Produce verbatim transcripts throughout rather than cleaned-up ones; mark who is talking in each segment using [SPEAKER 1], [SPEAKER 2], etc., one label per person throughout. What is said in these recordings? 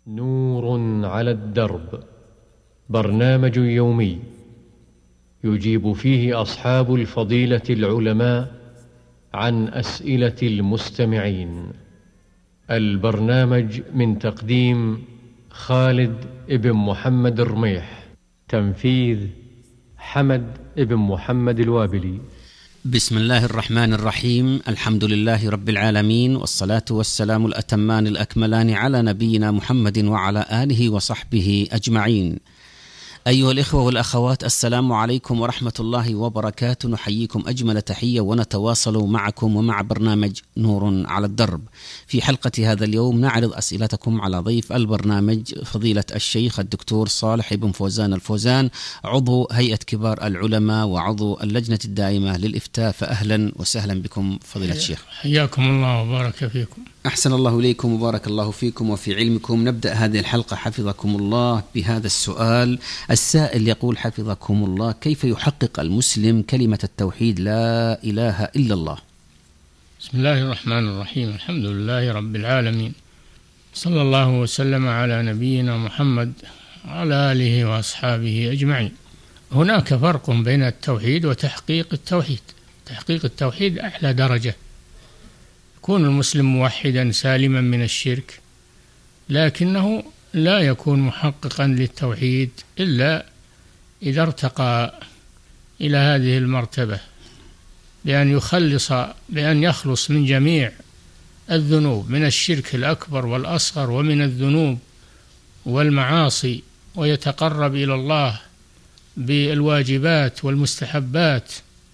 [SPEAKER 1] نور على الدرب، برنامج يومي يجيب فيه أصحاب الفضيلة العلماء عن أسئلة المستمعين. البرنامج من تقديم خالد ابن محمد الرميح، تنفيذ حمد ابن محمد الوابلي.
[SPEAKER 2] بسم الله الرحمن الرحيم. الحمد لله رب العالمين، والصلاة والسلام الأتمان الأكملان على نبينا محمد وعلى آله وصحبه أجمعين. أيها الإخوة والأخوات، السلام عليكم ورحمة الله وبركاته. نحييكم أجمل تحية ونتواصل معكم ومع برنامج نور على الدرب. في حلقة هذا اليوم نعرض أسئلتكم على ضيف البرنامج فضيلة الشيخ الدكتور صالح بن فوزان الفوزان، عضو هيئة كبار العلماء وعضو اللجنة الدائمة للإفتاء. فأهلا وسهلا بكم فضيلة الشيخ.
[SPEAKER 3] حياكم الله وبارك فيكم.
[SPEAKER 2] أحسن الله إليكم وبارك الله فيكم وفي علمكم. نبدأ هذه الحلقة حفظكم الله بهذا السؤال. السائل يقول حفظكم الله: كيف يحقق المسلم كلمة التوحيد لا إله إلا الله؟
[SPEAKER 3] بسم الله الرحمن الرحيم. الحمد لله رب العالمين، صلى الله وسلم على نبينا محمد وعلى آله وأصحابه أجمعين. هناك فرق بين التوحيد وتحقيق التوحيد. تحقيق التوحيد أعلى درجة، يكون المسلم موحدا سالما من الشرك، لكنه لا يكون محققا للتوحيد إلا إذا ارتقى إلى هذه المرتبة، بأن يخلص بأن يخلص من جميع الذنوب، من الشرك الأكبر والأصغر ومن الذنوب والمعاصي، ويتقرب إلى الله بالواجبات والمستحبات،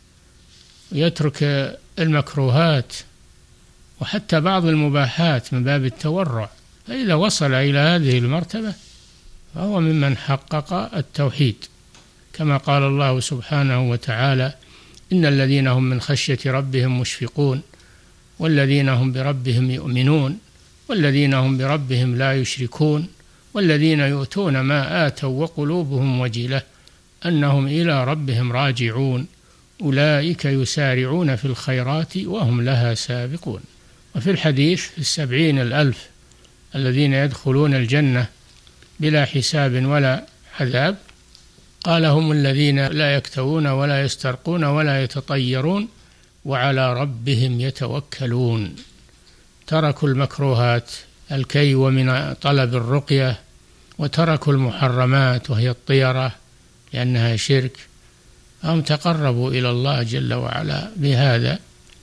[SPEAKER 3] ويترك المكروهات وحتى بعض المباحات من باب التورع. فإذا وصل إلى هذه المرتبة فهو ممن حقق التوحيد، كما قال الله سبحانه وتعالى: إن الذين هم من خشية ربهم مشفقون والذين هم بربهم يؤمنون والذين هم بربهم لا يشركون والذين يؤتون ما آتوا وقلوبهم وجلة أنهم إلى ربهم راجعون أولئك يسارعون في الخيرات وهم لها سابقون. وفي الحديث السبعين الألف الذين يدخلون الجنة بلا حساب ولا عذاب، قال: هم الذين لا يكتوون ولا يسترقون ولا يتطيرون وعلى ربهم يتوكلون. تركوا المكروهات الكي ومن طلب الرقية، وتركوا المحرمات وهي الطيرة لأنها شرك، هم تقربوا إلى الله جل وعلا بهذا،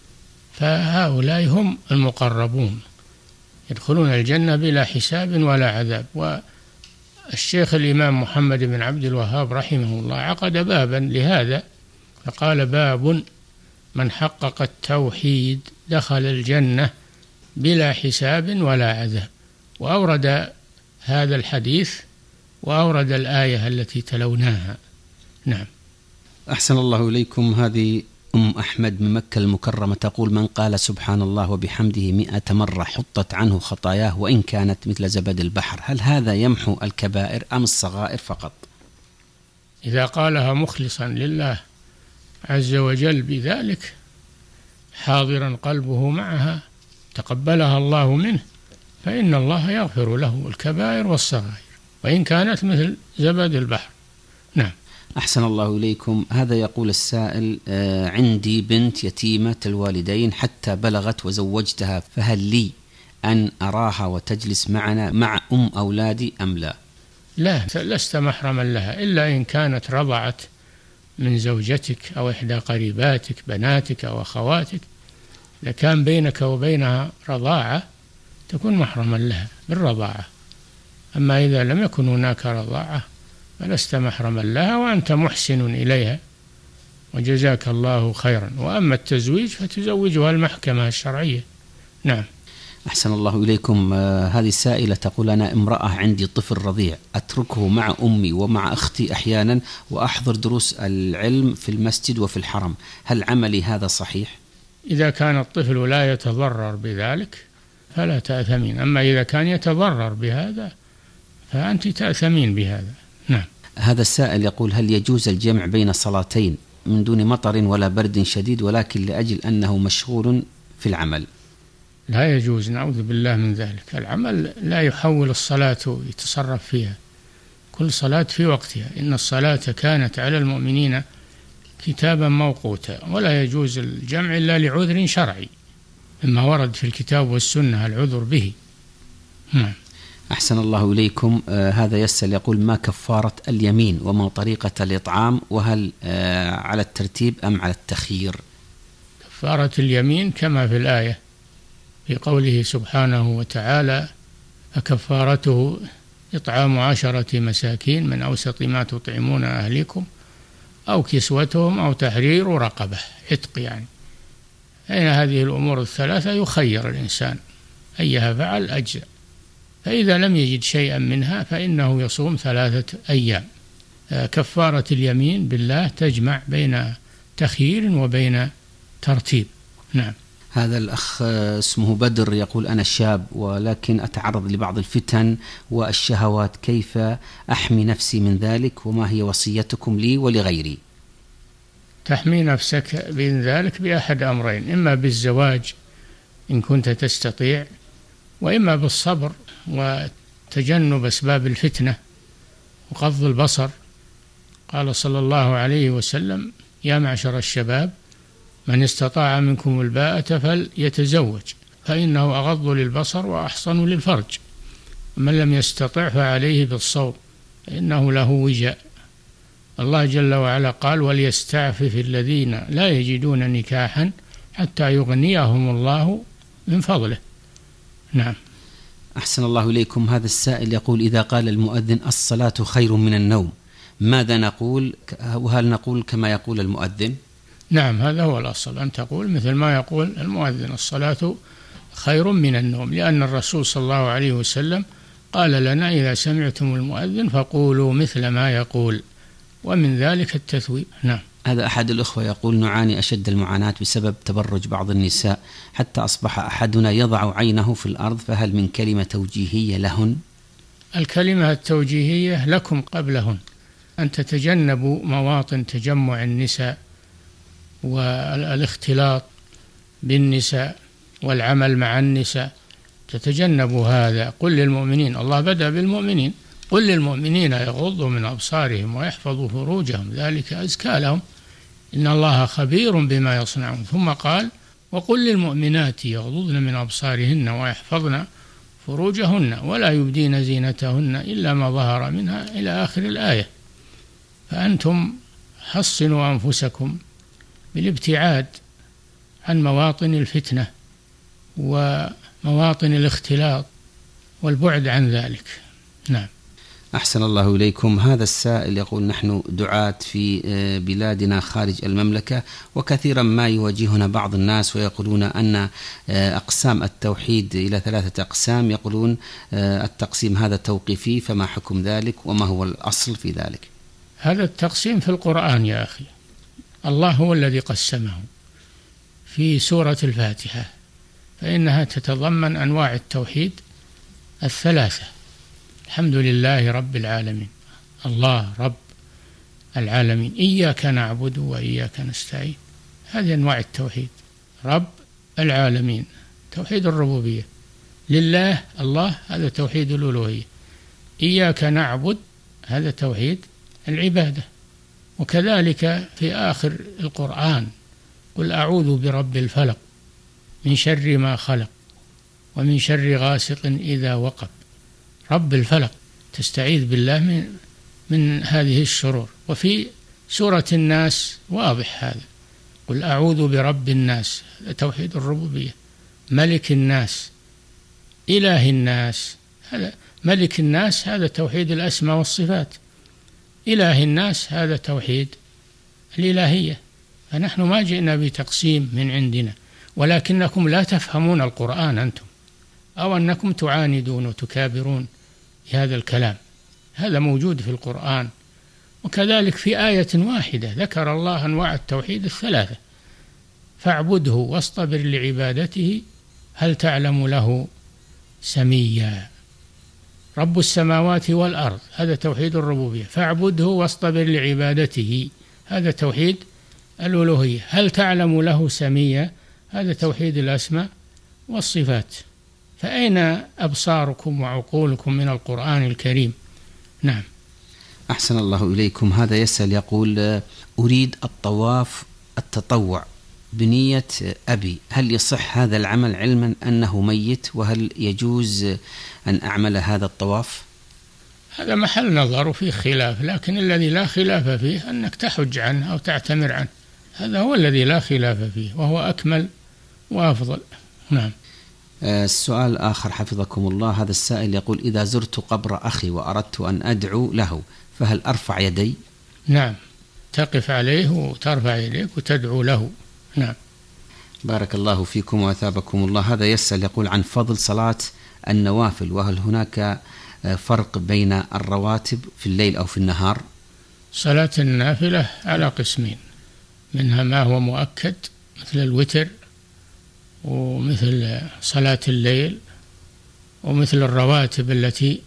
[SPEAKER 3] فهؤلاء هم المقربون يدخلون الجنة بلا حساب ولا عذاب. والشيخ الإمام محمد بن عبد الوهاب رحمه الله عقد بابا لهذا، فقال: باب من حقق التوحيد دخل الجنة بلا حساب ولا عذاب، وأورد هذا الحديث وأورد الآية التي تلوناها. نعم.
[SPEAKER 2] أحسن الله إليكم. هذه أم أحمد من مكة المكرمة تقول: من قال سبحان الله وبحمده مئة مرة حطت عنه خطاياه وإن كانت مثل زبد البحر. هل هذا يمحو الكبائر أم الصغائر فقط؟
[SPEAKER 3] إذا قالها مخلصا لله عز وجل بذلك، حاضرا قلبه معها، تقبلها الله منه، فإن الله يغفر له الكبائر والصغائر وإن كانت مثل زبد البحر. نعم.
[SPEAKER 2] أحسن الله إليكم. هذا يقول السائل: آه عندي بنت يتيمة الوالدين حتى بلغت وزوجتها، فهل لي أن أراها وتجلس معنا مع أم أولادي أم لا؟
[SPEAKER 3] لا، لست محرما لها إلا إن كانت رضعت من زوجتك أو إحدى قريباتك بناتك أو أخواتك. إذا كان بينك وبينها رضاعة تكون محرما لها بالرضاعة، أما إذا لم يكن هناك رضاعة فلست محرما لها وأنت محسن إليها وجزاك الله خيرا. وأما التزويج فتزوجها المحكمة الشرعية. نعم.
[SPEAKER 2] أحسن الله إليكم. آه هذه السائلة تقول: أنا امرأة عندي طفل رضيع، أتركه مع أمي ومع أختي أحيانا وأحضر دروس العلم في المسجد وفي الحرم، هل عملي هذا صحيح؟
[SPEAKER 3] إذا كان الطفل لا يتضرر بذلك فلا تأثمين، أما إذا كان يتضرر بهذا فأنت تأثمين بهذا. نعم.
[SPEAKER 2] هذا السائل يقول: هل يجوز الجمع بين صلاتين من دون مطر ولا برد شديد ولكن لأجل أنه مشغول في العمل؟
[SPEAKER 3] لا يجوز، نعوذ بالله من ذلك. العمل لا يحول الصلاة ويتصرف فيها، كل صلاة في وقتها. إن الصلاة كانت على المؤمنين كتابا موقوتا، ولا يجوز الجمع إلا لعذر شرعي مما ورد في الكتاب والسنة العذر به. نعم.
[SPEAKER 2] أحسن الله إليكم. آه هذا يسأل يقول: ما كفارة اليمين وما طريقة الإطعام، وهل آه على الترتيب أم على التخيير؟
[SPEAKER 3] كفارة اليمين كما في الآية في قوله سبحانه وتعالى: فكفارته إطعام عشرة مساكين من أوسط ما تطعمون أهليكم أو كسوتهم أو تحرير رقبة، عتق يعني. أين هذه الأمور الثلاثة يخير الإنسان أيها فعل أجزاء، فإذا لم يجد شيئا منها فإنه يصوم ثلاثة أيام. كفارة اليمين بالله تجمع بين تخيير وبين ترتيب. نعم.
[SPEAKER 2] هذا الأخ اسمه بدر يقول: أنا شاب ولكن أتعرض لبعض الفتن والشهوات، كيف أحمي نفسي من ذلك، وما هي وصيتكم لي ولغيري؟
[SPEAKER 3] تحمي نفسك من ذلك بأحد أمرين: إما بالزواج إن كنت تستطيع، وإما بالصبر وتجنب أسباب الفتنة وغض البصر. قال صلى الله عليه وسلم: يا معشر الشباب من استطاع منكم الباءة فليتزوج فإنه أغض للبصر وأحصن للفرج، ومن لم يستطع فعليه بالصوم فإنه له وجاء. الله جل وعلا قال: وليستعفف الذين لا يجدون نكاحا حتى يغنيهم الله من فضله. نعم.
[SPEAKER 2] أحسن الله إليكم. هذا السائل يقول: إذا قال المؤذن الصلاة خير من النوم، ماذا نقول؟ وهل نقول كما يقول المؤذن؟
[SPEAKER 3] نعم، هذا هو الأصل، أن تقول مثل ما يقول المؤذن: الصلاة خير من النوم، لأن الرسول صلى الله عليه وسلم قال لنا: إذا سمعتم المؤذن فقولوا مثل ما يقول، ومن ذلك التثويب. نعم.
[SPEAKER 2] هذا أحد الأخوة يقول: نعاني أشد المعاناة بسبب تبرج بعض النساء حتى أصبح أحدنا يضع عينه في الأرض، فهل من كلمة توجيهية لهن؟
[SPEAKER 3] الكلمة التوجيهية لكم قبلهن، أن تتجنبوا مواطن تجمع النساء والاختلاط بالنساء والعمل مع النساء، تتجنبوا هذا. قل للمؤمنين، الله بدأ بالمؤمنين: قل للمؤمنين يغضوا من أبصارهم ويحفظوا فروجهم ذلك أزكى لهم إن الله خبير بما يصنعون. ثم قال: وقل للمؤمنات يغضضن من أبصارهن ويحفظن فروجهن ولا يبدين زينتهن إلا ما ظهر منها إلى آخر الآية. فأنتم حصنوا أنفسكم بالابتعاد عن مواطن الفتنة ومواطن الاختلاط والبعد عن ذلك. نعم.
[SPEAKER 2] أحسن الله إليكم. هذا السائل يقول: نحن دعاة في بلادنا خارج المملكة، وكثيرا ما يواجهنا بعض الناس ويقولون أن أقسام التوحيد إلى ثلاثة أقسام، يقولون التقسيم هذا توقيفي، فما حكم ذلك وما هو الأصل في ذلك؟
[SPEAKER 3] هذا التقسيم في القرآن يا أخي، الله هو الذي قسمه في سورة الفاتحة، فإنها تتضمن أنواع التوحيد الثلاثة: الحمد لله رب العالمين، الله رب العالمين، إياك نعبد وإياك نستعين، هذه أنواع التوحيد. رب العالمين توحيد الربوبية، لله الله هذا توحيد الألوهية، إياك نعبد هذا توحيد العبادة. وكذلك في آخر القرآن: قل أعوذ برب الفلق من شر ما خلق ومن شر غاسق إذا وقب. رب الفلق تستعيذ بالله من من هذه الشرور. وفي سورة الناس واضح هذا: قل أعوذ برب الناس، توحيد الربوبية. ملك الناس، إله الناس، هذا ملك الناس هذا توحيد الأسماء والصفات. إله الناس هذا توحيد الإلهية. فنحن ما جئنا بتقسيم من عندنا، ولكنكم لا تفهمون القرآن أنتم، أو أنكم تعاندون وتكابرون بهذا الكلام. هذا موجود في القرآن. وكذلك في آية واحدة ذكر الله أنواع التوحيد الثلاثة: فاعبده واصطبر لعبادته هل تعلم له سميا. رب السماوات والأرض هذا توحيد الربوبية، فاعبده واصطبر لعبادته هذا توحيد الألوهية. هل تعلم له سميا هذا توحيد الأسماء والصفات، فأين أبصاركم وعقولكم من القرآن الكريم؟ نعم.
[SPEAKER 2] أحسن الله إليكم. هذا يسأل يقول: أريد الطواف التطوع بنية أبي، هل يصح هذا العمل علما أنه ميت؟ وهل يجوز أن أعمل هذا الطواف؟
[SPEAKER 3] هذا محل نظر وفيه خلاف، لكن الذي لا خلاف فيه أنك تحج عنه أو تعتمر عنه، هذا هو الذي لا خلاف فيه وهو أكمل وأفضل. نعم.
[SPEAKER 2] السؤال الآخر حفظكم الله، هذا السائل يقول: إذا زرت قبر أخي وأردت أن أدعو له فهل أرفع يدي؟
[SPEAKER 3] نعم، تقف عليه وترفع يديك وتدعو له. نعم.
[SPEAKER 2] بارك الله فيكم وأثابكم الله. هذا يسأل يقول عن فضل صلاة النوافل، وهل هناك فرق بين الرواتب في الليل أو في النهار؟
[SPEAKER 3] صلاة النافلة على قسمين، منها ما هو مؤكد مثل الوتر ومثل صلاة الليل ومثل الرواتب التي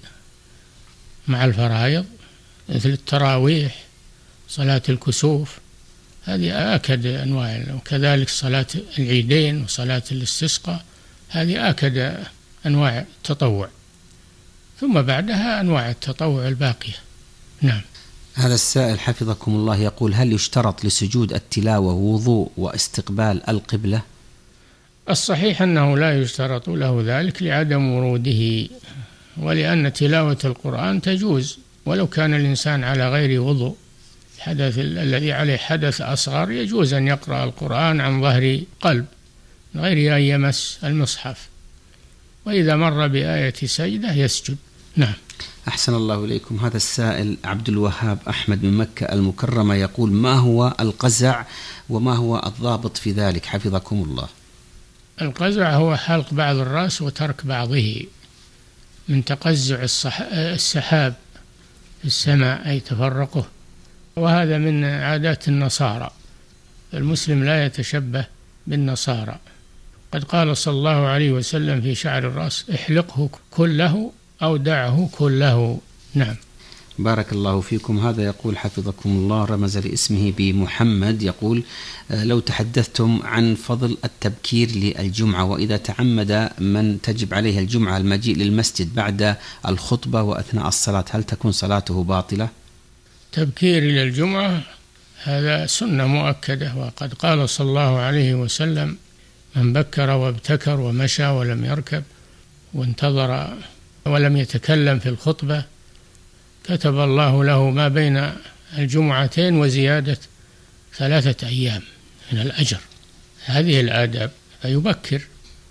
[SPEAKER 3] مع الفرائض مثل التراويح، صلاة الكسوف، هذه آكد أنواع، وكذلك صلاة العيدين وصلاة الاستسقاء، هذه آكد أنواع التطوع، ثم بعدها أنواع التطوع الباقية. نعم.
[SPEAKER 2] هذا السائل حفظكم الله يقول: هل يشترط لسجود التلاوة وضوء واستقبال القبلة؟
[SPEAKER 3] الصحيح أنه لا يشترط له ذلك لعدم وروده، ولأن تلاوة القرآن تجوز ولو كان الإنسان على غير وضوء. الحدث الذي عليه حدث أصغر يجوز أن يقرأ القرآن عن ظهر قلب من غير أن يمس المصحف، وإذا مر بآية سجدة يسجد. نعم.
[SPEAKER 2] أحسن الله إليكم. هذا السائل عبد الوهاب أحمد من مكة المكرمة يقول: ما هو القزع وما هو الضابط في ذلك حفظكم الله؟
[SPEAKER 3] القزع هو حلق بعض الرأس وترك بعضه، من تقزع السحاب في السماء أي تفرقه، وهذا من عادات النصارى، المسلم لا يتشبه بالنصارى. قد قال صلى الله عليه وسلم في شعر الرأس: احلقه كله أو دعه كله. نعم.
[SPEAKER 2] بارك الله فيكم. هذا يقول حفظكم الله، رمز لاسمه بمحمد، يقول: لو تحدثتم عن فضل التبكير للجمعة، وإذا تعمد من تجب عليه الجمعة المجيء للمسجد بعد الخطبة وأثناء الصلاة، هل تكون صلاته باطلة؟
[SPEAKER 3] تبكير إلى الجمعة هذا سنة مؤكدة، وقد قال صلى الله عليه وسلم: من بكر وابتكر ومشى ولم يركب وانتظر ولم يتكلم في الخطبة كتب الله له ما بين الجمعتين وزيادة ثلاثة أيام من الأجر. هذه الآداب، فيبكر.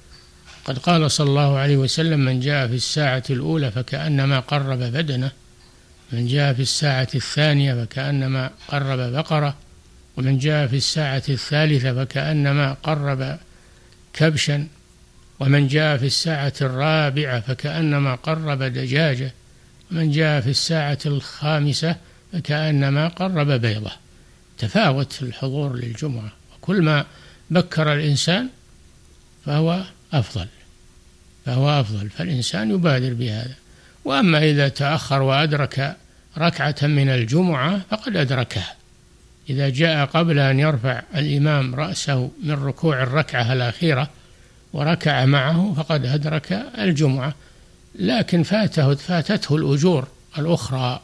[SPEAKER 3] قد قال صلى الله عليه وسلم: من جاء في الساعة الأولى فكأنما قرب بدنه، من جاء في الساعة الثانية فكأنما قرب بقرة، ومن جاء في الساعة الثالثة فكأنما قرب كبشا، ومن جاء في الساعة الرابعة فكأنما قرب دجاجة، ومن جاء في الساعة الخامسة فكأنما قرب بيضة. تفاوت الحضور للجمعة، وكل ما بكر الإنسان فهو أفضل فهو أفضل فالإنسان يبادر بهذا. وأما إذا تأخر وأدرك ركعة من الجمعة فقد أدركها، إذا جاء قبل أن يرفع الإمام رأسه من ركوع الركعة الأخيرة وركع معه فقد أدرك الجمعة، لكن فاته فاتته الأجور الأخرى،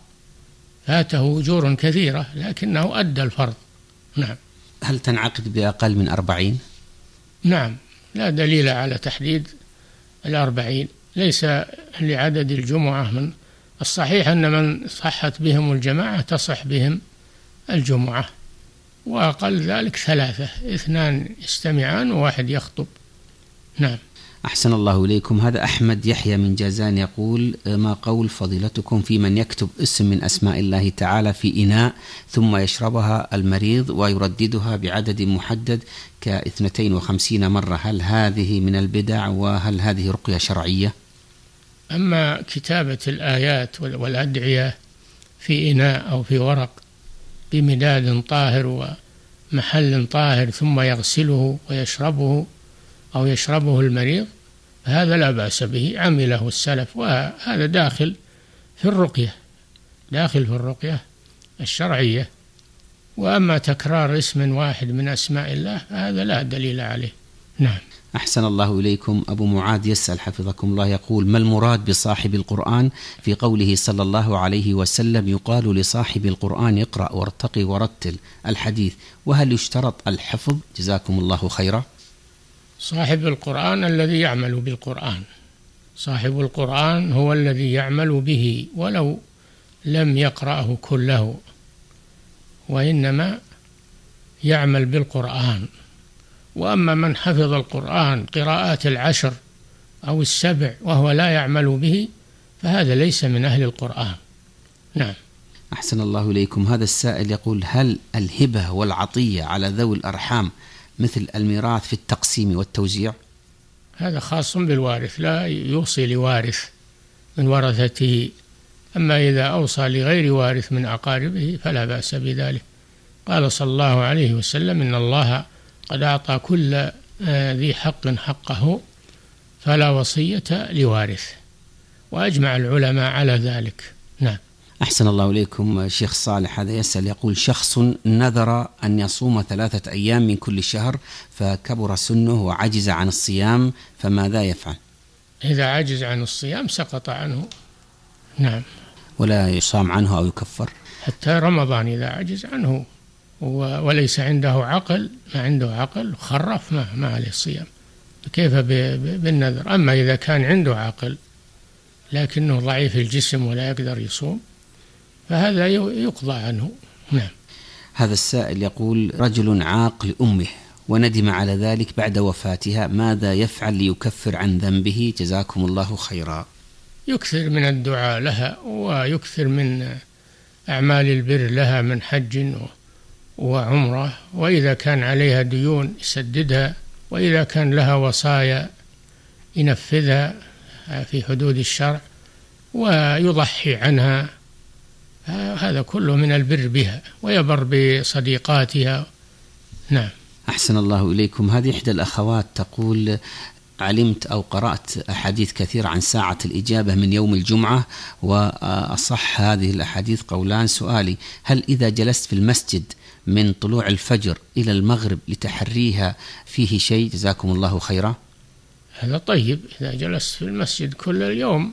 [SPEAKER 3] فاته أجور كثيرة لكنه أدى الفرض. نعم.
[SPEAKER 2] هل تنعقد بأقل من أربعين؟
[SPEAKER 3] نعم، لا دليل على تحديد الأربعين، ليس لعدد الجمعة. من الصحيح أن من صحت بهم الجماعة تصح بهم الجمعة، وأقل ذلك ثلاثة، اثنان يستمعان وواحد يخطب. نعم.
[SPEAKER 2] أحسن الله إليكم. هذا أحمد يحيى من جازان يقول: ما قول فضيلتكم في من يكتب اسم من أسماء الله تعالى في إناء ثم يشربها المريض ويرددها بعدد محدد كاثنتين وخمسين مرة، هل هذه من البدع وهل هذه رقية شرعية؟
[SPEAKER 3] أما كتابة الآيات والأدعية في إناء أو في ورق بمداد طاهر ومحل طاهر ثم يغسله ويشربه أو يشربه المريض، هذا لا بأس به، عمله السلف، وهذا داخل في الرقية داخل في الرقية الشرعية. وأما تكرار اسم واحد من أسماء الله فهذا لا دليل عليه. نعم.
[SPEAKER 2] أحسن الله إليكم. أبو معاذ يسأل حفظكم الله، يقول: ما المراد بصاحب القرآن في قوله صلى الله عليه وسلم يقال لصاحب القرآن اقرأ وارتقي ورتل الحديث، وهل يشترط الحفظ؟ جزاكم الله خيرا.
[SPEAKER 3] صاحب القرآن الذي يعمل بالقرآن، صاحب القرآن هو الذي يعمل به ولو لم يقرأه كله، وإنما يعمل بالقرآن. وأما من حفظ القرآن قراءات العشر أو السبع وهو لا يعمل به فهذا ليس من أهل القرآن. نعم.
[SPEAKER 2] أحسن الله إليكم. هذا السائل يقول: هل الهبة والعطية على ذوي الأرحام مثل الميراث في التقسيم والتوزيع؟
[SPEAKER 3] هذا خاص بالوارث، لا يوصي لوارث من ورثته. أما إذا أوصى لغير وارث من أقاربه فلا بأس بذلك. قال صلى الله عليه وسلم: إن الله قد أعطى كل ذي حق حقه فلا وصية لوارث، وأجمع العلماء على ذلك. نعم.
[SPEAKER 2] أحسن الله إليكم. شيخ صالح هذا يسأل يقول: شخص نذر أن يصوم ثلاثة أيام من كل شهر فكبر سنه وعجز عن الصيام، فماذا يفعل؟
[SPEAKER 3] إذا عجز عن الصيام سقط عنه. نعم.
[SPEAKER 2] ولا يصام عنه أو يكفر؟
[SPEAKER 3] حتى رمضان إذا عجز عنه وليس عنده عقل، ما عنده عقل خرف ما, ما عليه الصيام، كيف بالنذر؟ أما إذا كان عنده عقل لكنه ضعيف الجسم ولا يقدر يصوم فهذا يقضى عنه. نعم.
[SPEAKER 2] هذا السائل يقول: رجل عاق لأمه وندم على ذلك بعد وفاتها، ماذا يفعل ليكفر عن ذنبه؟ جزاكم الله خيرا.
[SPEAKER 3] يكثر من الدعاء لها ويكثر من أعمال البر لها من حج وعمرة، وإذا كان عليها ديون يسددها، وإذا كان لها وصايا ينفذها في حدود الشرع ويضحي عنها، هذا كله من البر بها، ويبر بصديقاتها. نعم.
[SPEAKER 2] أحسن الله إليكم. هذه إحدى الأخوات تقول: علمت أو قرأت أحاديث كثيرة عن ساعة الإجابة من يوم الجمعة، وأصح هذه الأحاديث قولان. سؤالي: هل إذا جلست في المسجد من طلوع الفجر إلى المغرب لتحريها فيه شيء؟ جزاكم الله خيرا.
[SPEAKER 3] هذا طيب، إذا جلست في المسجد كل اليوم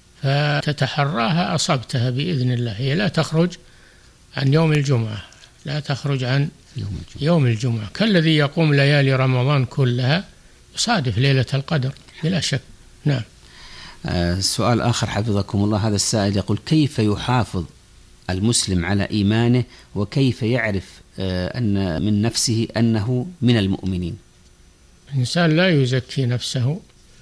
[SPEAKER 3] فتتحراها أصبتها بإذن الله. هي لا تخرج عن يوم الجمعة، لا تخرج عن يوم الجمعة, يوم الجمعة. كالذي يقوم ليالي رمضان كلها يصادف ليلة القدر بلا شك. نعم.
[SPEAKER 2] آه سؤال آخر حفظكم الله. هذا السائل يقول: كيف يحافظ المسلم على إيمانه، وكيف يعرف آه أن من نفسه أنه من المؤمنين؟
[SPEAKER 3] الإنسان لا يزكي نفسه،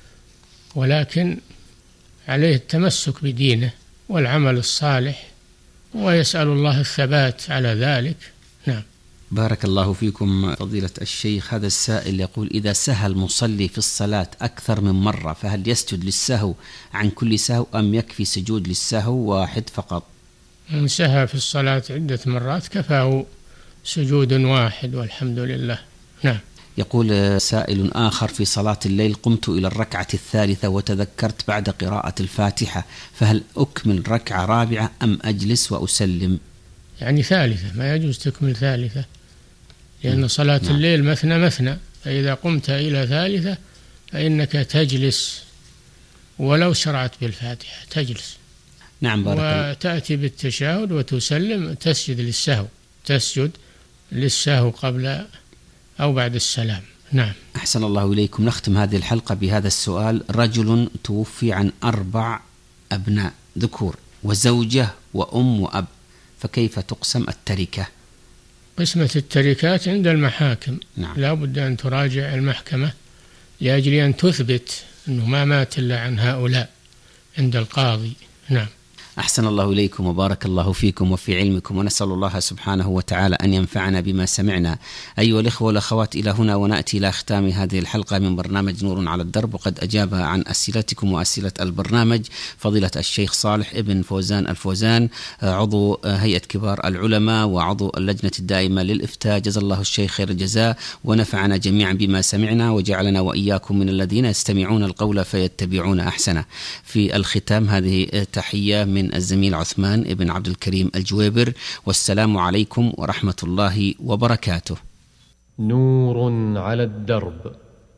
[SPEAKER 3] ولكن عليه التمسك بدينه والعمل الصالح، ويسأل الله الثبات على ذلك. نعم.
[SPEAKER 2] بارك الله فيكم فضيلة الشيخ. هذا السائل يقول: إذا سهى المصلي في الصلاة أكثر من مرة فهل يسجد للسهو عن كل سهو، أم يكفي سجود للسهو واحد فقط؟
[SPEAKER 3] من سهى في الصلاة عدة مرات كفاه سجود واحد والحمد لله. نعم.
[SPEAKER 2] يقول سائل آخر: في صلاة الليل قمت إلى الركعة الثالثة وتذكرت بعد قراءة الفاتحة، فهل أكمل ركعة رابعة أم أجلس وأسلم؟
[SPEAKER 3] يعني ثالثة، ما يجوز تكمل ثالثة، لأن صلاة نعم. الليل مثنى مثنى، فإذا قمت إلى ثالثة فإنك تجلس ولو شرعت بالفاتحة تجلس.
[SPEAKER 2] نعم. بارك
[SPEAKER 3] وتأتي بالتشهد وتسلم، تسجد للسهو، تسجد للسهو قبل أو بعد السلام. نعم.
[SPEAKER 2] أحسن الله إليكم. نختم هذه الحلقة بهذا السؤال: رجل توفي عن أربع أبناء ذكور وزوجة وأم وأب، فكيف تقسم التركة؟
[SPEAKER 3] قسمة التركات عند المحاكم.
[SPEAKER 2] نعم.
[SPEAKER 3] لا بد أن تراجع المحكمة لأجل أن تثبت أنه ما مات إلا عن هؤلاء عند القاضي. نعم.
[SPEAKER 2] أحسن الله إليكم وبارك الله فيكم وفي علمكم، ونسأل الله سبحانه وتعالى أن ينفعنا بما سمعنا. أيها الإخوة والأخوات، إلى هنا ونأتي إلى ختام هذه الحلقة من برنامج نور على الدرب، وقد أجاب عن أسئلتكم وأسئلة البرنامج فضيلة الشيخ صالح ابن فوزان الفوزان، عضو هيئة كبار العلماء وعضو اللجنة الدائمة للإفتاء. جزا الله الشيخ خير الجزاء، ونفعنا جميعا بما سمعنا، وجعلنا وإياكم من الذين يستمعون القول فيتبعون أحسنه. في الختام هذه تحية من الزميل عثمان ابن عبد الكريم الجويبر، والسلام عليكم ورحمة الله وبركاته.
[SPEAKER 1] نور على الدرب.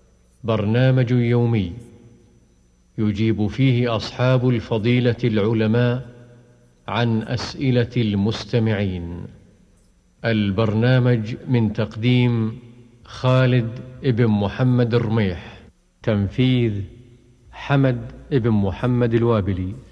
[SPEAKER 1] برنامج يومي يجيب فيه أصحاب الفضيلة العلماء عن أسئلة المستمعين. البرنامج من تقديم خالد بن محمد الرميح، تنفيذ حمد بن محمد الوابلي.